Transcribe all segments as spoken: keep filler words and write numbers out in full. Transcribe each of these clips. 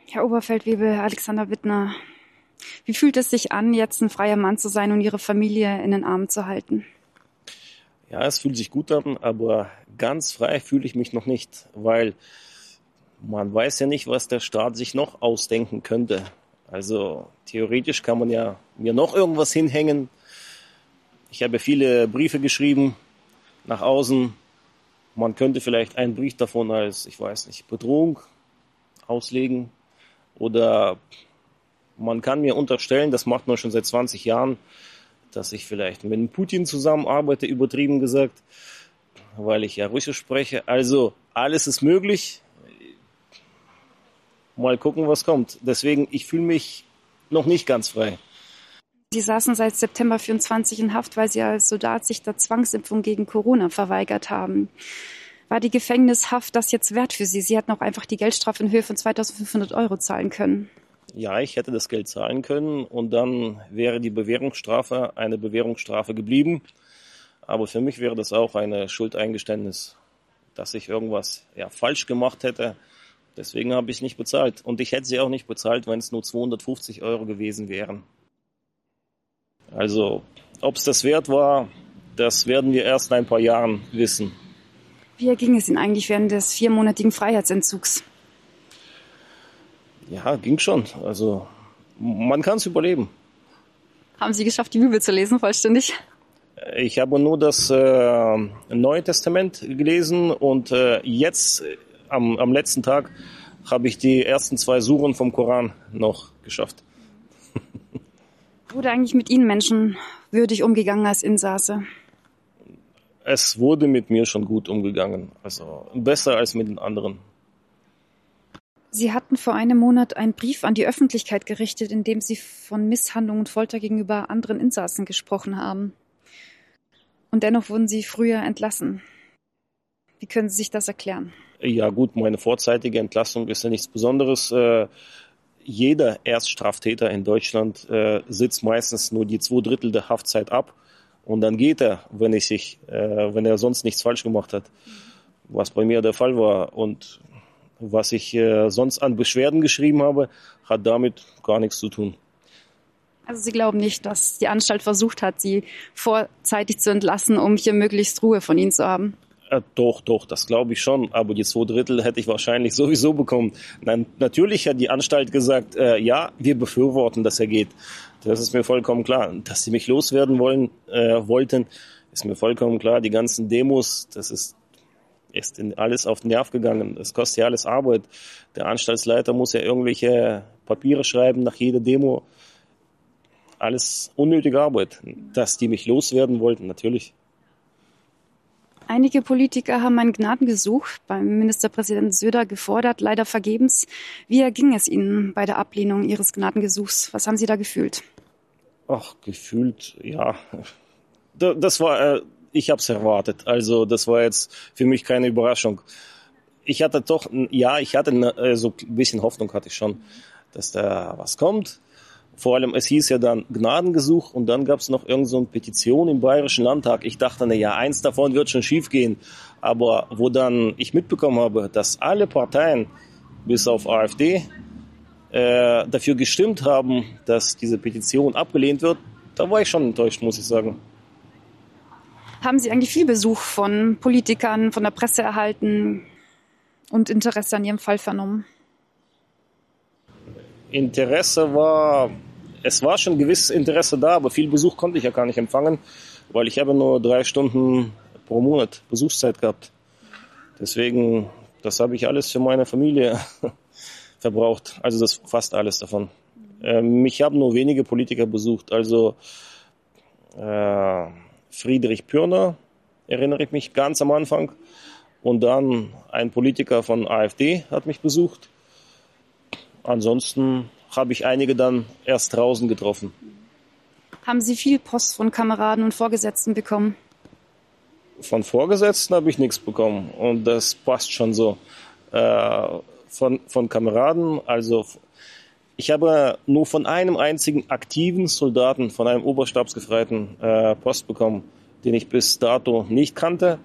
Herr Oberfeldwebel, Alexander Wittner, wie fühlt es sich an, jetzt ein freier Mann zu sein und Ihre Familie in den Armen zu halten? Ja, es fühlt sich gut an, aber ganz frei fühle ich mich noch nicht, weil man weiß ja nicht, was der Staat sich noch ausdenken könnte. Also theoretisch kann man ja mir noch irgendwas hinhängen. Ich habe viele Briefe geschrieben nach außen. Man könnte vielleicht einen Brief davon als, ich weiß nicht, Bedrohung auslegen. Oder man kann mir unterstellen, das macht man schon seit zwanzig Jahren, dass ich vielleicht mit Putin zusammenarbeite, übertrieben gesagt, weil ich ja Russisch spreche. Also alles ist möglich. Mal gucken, was kommt. Deswegen, ich fühle mich noch nicht ganz frei. Sie saßen seit September vierundzwanzig in Haft, weil Sie als Soldat sich der Zwangsimpfung gegen Corona verweigert haben. War die Gefängnishaft das jetzt wert für Sie? Sie hätten auch einfach die Geldstrafe in Höhe von zweitausendfünfhundert Euro zahlen können. Ja, ich hätte das Geld zahlen können und dann wäre die Bewährungsstrafe eine Bewährungsstrafe geblieben. Aber für mich wäre das auch ein Schuldeingeständnis, dass ich irgendwas ja, falsch gemacht hätte. Deswegen habe ich nicht bezahlt. Und ich hätte sie auch nicht bezahlt, wenn es nur zweihundertfünfzig Euro gewesen wären. Also, ob es das wert war, das werden wir erst in ein paar Jahren wissen. Wie erging es Ihnen eigentlich während des viermonatigen Freiheitsentzugs? Ja, ging schon. Also, man kann es überleben. Haben Sie geschafft, die Bibel zu lesen, vollständig? Ich habe nur das äh, Neue Testament gelesen und äh, jetzt, am, am letzten Tag, habe ich die ersten zwei Suren vom Koran noch geschafft. Wurde eigentlich mit Ihnen menschenwürdig umgegangen als Insasse? Es wurde mit mir schon gut umgegangen, also besser als mit den anderen. Sie hatten vor einem Monat einen Brief an die Öffentlichkeit gerichtet, in dem Sie von Misshandlung und Folter gegenüber anderen Insassen gesprochen haben. Und dennoch wurden Sie früher entlassen. Wie können Sie sich das erklären? Ja gut, meine vorzeitige Entlassung ist ja nichts Besonderes. Äh, jeder Erststraftäter in Deutschland äh, sitzt meistens nur die zwei Drittel der Haftzeit ab und dann geht er, wenn, ich sich, äh, wenn er sonst nichts falsch gemacht hat, was bei mir der Fall war. Und was ich äh, sonst an Beschwerden geschrieben habe, hat damit gar nichts zu tun. Also Sie glauben nicht, dass die Anstalt versucht hat, Sie vorzeitig zu entlassen, um hier möglichst Ruhe von Ihnen zu haben? Äh, doch, doch, das glaube ich schon. Aber die zwei Drittel hätte ich wahrscheinlich sowieso bekommen. Nein, natürlich hat die Anstalt gesagt, äh, ja, wir befürworten, dass er geht. Das ist mir vollkommen klar. Dass sie mich loswerden wollen, äh, wollten, ist mir vollkommen klar. Die ganzen Demos, das ist, ist in alles auf den Nerv gegangen. Das kostet ja alles Arbeit. Der Anstaltsleiter muss ja irgendwelche Papiere schreiben nach jeder Demo. Alles unnötige Arbeit. Dass die mich loswerden wollten, natürlich. Einige Politiker haben ein Gnadengesuch beim Ministerpräsidenten Söder gefordert, leider vergebens. Wie erging es Ihnen bei der Ablehnung Ihres Gnadengesuchs? Was haben Sie da gefühlt? Ach, gefühlt, ja. Das war, ich habe es erwartet. Also das war jetzt für mich keine Überraschung. Ich hatte doch, ja, ich hatte so ein bisschen Hoffnung hatte ich schon, dass da was kommt. Vor allem, es hieß ja dann Gnadengesuch und dann gab es noch irgend so eine Petition im Bayerischen Landtag. Ich dachte, na ja, eins davon wird schon schief gehen. Aber wo dann ich mitbekommen habe, dass alle Parteien, bis auf AfD, äh, dafür gestimmt haben, dass diese Petition abgelehnt wird, da war ich schon enttäuscht, muss ich sagen. Haben Sie eigentlich viel Besuch von Politikern, von der Presse erhalten und Interesse an Ihrem Fall vernommen? Interesse war, es war schon ein gewisses Interesse da, aber viel Besuch konnte ich ja gar nicht empfangen, weil ich habe nur drei Stunden pro Monat Besuchszeit gehabt. Deswegen, das habe ich alles für meine Familie verbraucht, also das fast alles davon. Ähm, mich haben nur wenige Politiker besucht, also äh, Friedrich Pürner, erinnere ich mich ganz am Anfang, und dann ein Politiker von AfD hat mich besucht. Ansonsten habe ich einige dann erst draußen getroffen. Haben Sie viel Post von Kameraden und Vorgesetzten bekommen? Von Vorgesetzten habe ich nichts bekommen und das passt schon so. Äh, von, von Kameraden, also ich habe nur von einem einzigen aktiven Soldaten, von einem Oberstabsgefreiten äh, Post bekommen, den ich bis dato nicht kannte.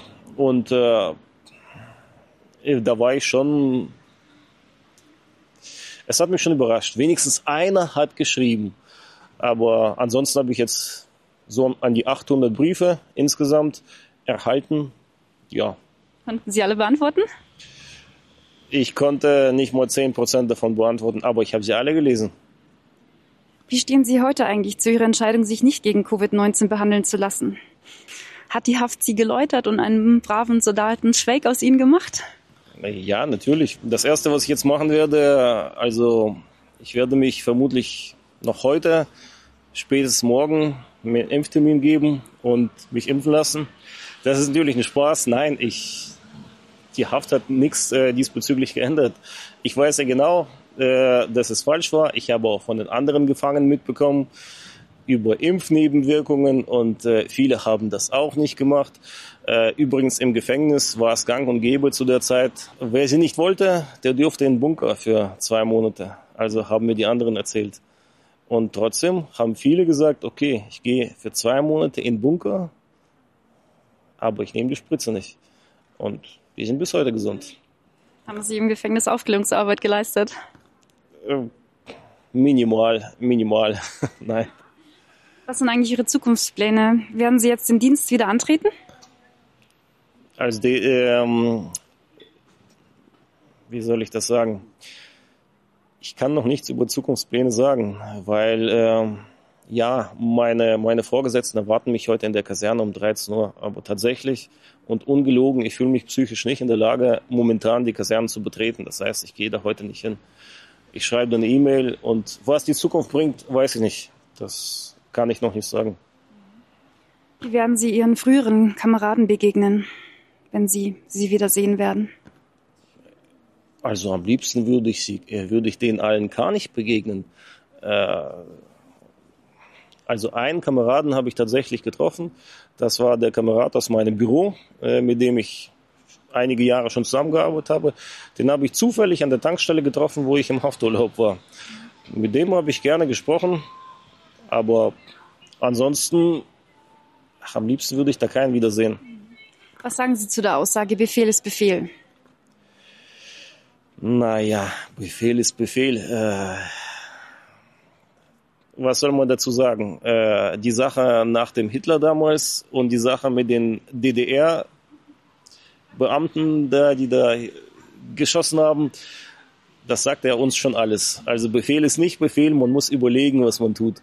Und äh, da war ich schon es hat mich schon überrascht. Wenigstens einer hat geschrieben. Aber ansonsten habe ich jetzt so an die achthundert Briefe insgesamt erhalten. Ja. Konnten Sie alle beantworten? Ich konnte nicht mal zehn Prozent davon beantworten, aber ich habe sie alle gelesen. Wie stehen Sie heute eigentlich zu Ihrer Entscheidung, sich nicht gegen Covid neunzehn behandeln zu lassen? Hat die Haft Sie geläutert und einen braven Soldaten Schweig aus Ihnen gemacht? Ja, natürlich. Das Erste, was ich jetzt machen werde, also ich werde mich vermutlich noch heute, spätestens morgen, mir einen Impftermin geben und mich impfen lassen. Das ist natürlich ein Spaß. Nein, ich, die Haft hat nichts äh, diesbezüglich geändert. Ich weiß ja genau, äh, dass es falsch war. Ich habe auch von den anderen Gefangenen mitbekommen über Impfnebenwirkungen und äh, viele haben das auch nicht gemacht. Äh, übrigens im Gefängnis war es gang und gäbe zu der Zeit. Wer sie nicht wollte, der durfte in den Bunker für zwei Monate. Also haben mir die anderen erzählt. Und trotzdem haben viele gesagt, okay, ich gehe für zwei Monate in den Bunker, aber ich nehme die Spritze nicht. Und die sind bis heute gesund. Haben Sie im Gefängnis Aufklärungsarbeit geleistet? Äh, minimal, minimal, nein. Was sind eigentlich Ihre Zukunftspläne? Werden Sie jetzt den Dienst wieder antreten? Also, die, ähm, wie soll ich das sagen? Ich kann noch nichts über Zukunftspläne sagen, weil, ähm, ja, meine, meine Vorgesetzten erwarten mich heute in der Kaserne um dreizehn Uhr. Aber tatsächlich und ungelogen, ich fühle mich psychisch nicht in der Lage, momentan die Kaserne zu betreten. Das heißt, ich gehe da heute nicht hin. Ich schreibe eine E-Mail und was die Zukunft bringt, weiß ich nicht. Das kann ich noch nicht sagen. Wie werden Sie Ihren früheren Kameraden begegnen, wenn Sie sie wieder sehen werden? Also am liebsten würde ich sie, würde ich denen allen gar nicht begegnen. Äh, also einen Kameraden habe ich tatsächlich getroffen. Das war der Kamerad aus meinem Büro, äh, mit dem ich einige Jahre schon zusammengearbeitet habe. Den habe ich zufällig an der Tankstelle getroffen, wo ich im Hafturlaub war. Mit dem habe ich gerne gesprochen. Aber ansonsten, ach, am liebsten würde ich da keinen wiedersehen. Was sagen Sie zu der Aussage, Befehl ist Befehl? Naja, Befehl ist Befehl. Äh, was soll man dazu sagen? Äh, die Sache nach dem Hitler damals und die Sache mit den D D R-Beamten, da, die da geschossen haben, das sagt ja uns schon alles. Also Befehl ist nicht Befehl, man muss überlegen, was man tut.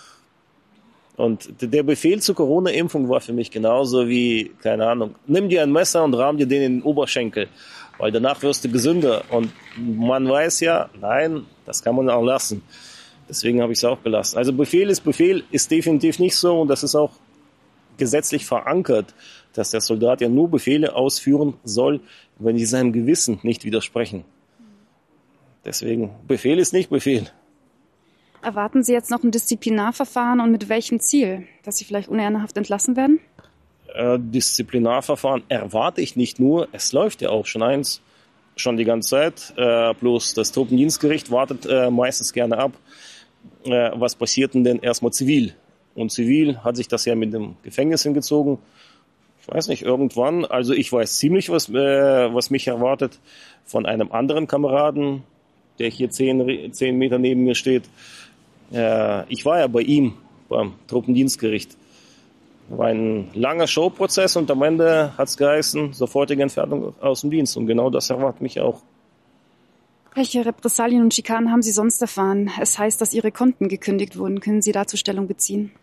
Und der Befehl zur Corona-Impfung war für mich genauso wie, keine Ahnung, nimm dir ein Messer und rahm dir den in den Oberschenkel, weil danach wirst du gesünder. Und man weiß ja, nein, das kann man auch lassen. Deswegen habe ich es auch gelassen. Also Befehl ist Befehl, ist definitiv nicht so und das ist auch gesetzlich verankert, dass der Soldat ja nur Befehle ausführen soll, wenn die seinem Gewissen nicht widersprechen. Deswegen, Befehl ist nicht Befehl. Erwarten Sie jetzt noch ein Disziplinarverfahren und mit welchem Ziel? Dass Sie vielleicht unehrenhaft entlassen werden? Äh, Disziplinarverfahren erwarte ich nicht nur, es läuft ja auch schon eins, schon die ganze Zeit. Äh, bloß das Truppendienstgericht wartet äh, meistens gerne ab, äh, was passiert denn, denn erstmal zivil. Und zivil hat sich das ja mit dem Gefängnis hingezogen. Ich weiß nicht, irgendwann, also ich weiß ziemlich, was, äh, was mich erwartet von einem anderen Kameraden, der hier zehn, zehn Meter neben mir steht. Äh, ich war ja bei ihm beim Truppendienstgericht. War ein langer Showprozess und am Ende hat es geheißen, sofortige Entfernung aus dem Dienst. Und genau das erwartet mich auch. Welche Repressalien und Schikanen haben Sie sonst erfahren? Es heißt, dass Ihre Konten gekündigt wurden. Können Sie dazu Stellung beziehen?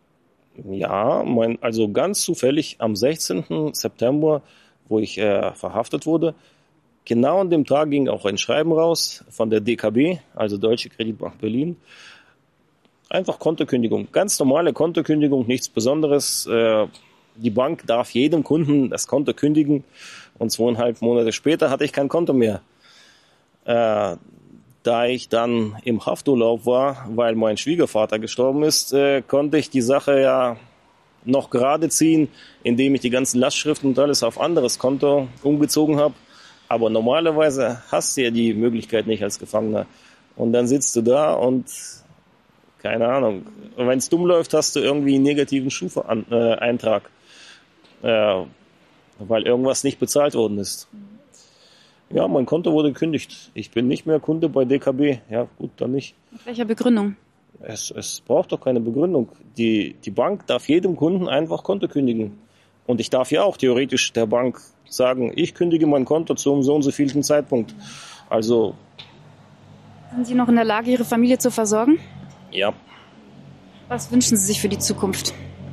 Ja, mein, also ganz zufällig am sechzehnten September, wo ich äh, verhaftet wurde, genau an dem Tag ging auch ein Schreiben raus von der D K B, also Deutsche Kreditbank Berlin. Einfach Kontokündigung, ganz normale Kontokündigung, nichts Besonderes. Äh, die Bank darf jedem Kunden das Konto kündigen und zweieinhalb Monate später hatte ich kein Konto mehr. Äh, Da ich dann im Hafturlaub war, weil mein Schwiegervater gestorben ist, äh, konnte ich die Sache ja noch gerade ziehen, indem ich die ganzen Lastschriften und alles auf anderes Konto umgezogen habe. Aber normalerweise hast du ja die Möglichkeit nicht als Gefangener. Und dann sitzt du da und keine Ahnung, wenn es dumm läuft, hast du irgendwie einen negativen Schufa-Eintrag, äh, weil irgendwas nicht bezahlt worden ist. Ja, mein Konto wurde gekündigt. Ich bin nicht mehr Kunde bei D K B. Ja, gut, dann nicht. Mit welcher Begründung? Es, es braucht doch keine Begründung. Die, die Bank darf jedem Kunden einfach Konto kündigen. Und ich darf ja auch theoretisch der Bank sagen, ich kündige mein Konto zum so und so vielten Zeitpunkt. Also. Sind Sie noch in der Lage, Ihre Familie zu versorgen? Ja. Was wünschen Sie sich für die Zukunft?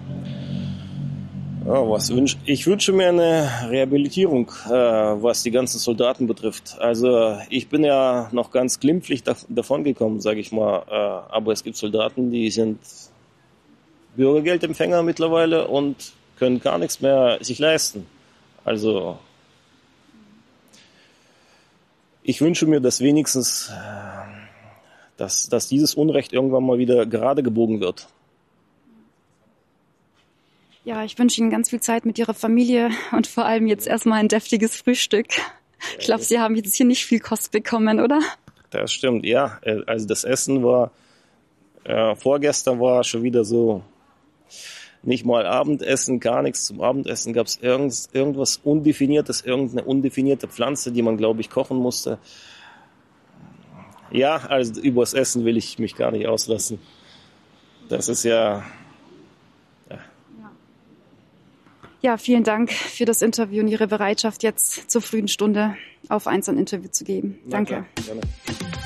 Ja, was wünsch, ich wünsche mir eine Rehabilitierung, äh, was die ganzen Soldaten betrifft. Also ich bin ja noch ganz glimpflich da, davon gekommen, sage ich mal. Äh, aber es gibt Soldaten, die sind Bürgergeldempfänger mittlerweile und können gar nichts mehr sich leisten. Also ich wünsche mir, dass wenigstens, äh, dass, dass dieses Unrecht irgendwann mal wieder gerade gebogen wird. Ja, ich wünsche Ihnen ganz viel Zeit mit Ihrer Familie und vor allem jetzt erstmal ein deftiges Frühstück. Ich glaube, Sie haben jetzt hier nicht viel Kost bekommen, oder? Das stimmt, ja. Also das Essen war, äh, vorgestern war schon wieder so, nicht mal Abendessen, gar nichts. Zum Abendessen gab es irgend, irgendwas Undefiniertes, irgendeine undefinierte Pflanze, die man, glaube ich, kochen musste. Ja, also übers Essen will ich mich gar nicht auslassen. Das ist ja... Ja, vielen Dank für das Interview und Ihre Bereitschaft, jetzt zur frühen Stunde auf eins ein Interview zu geben. Danke. Na klar, gerne.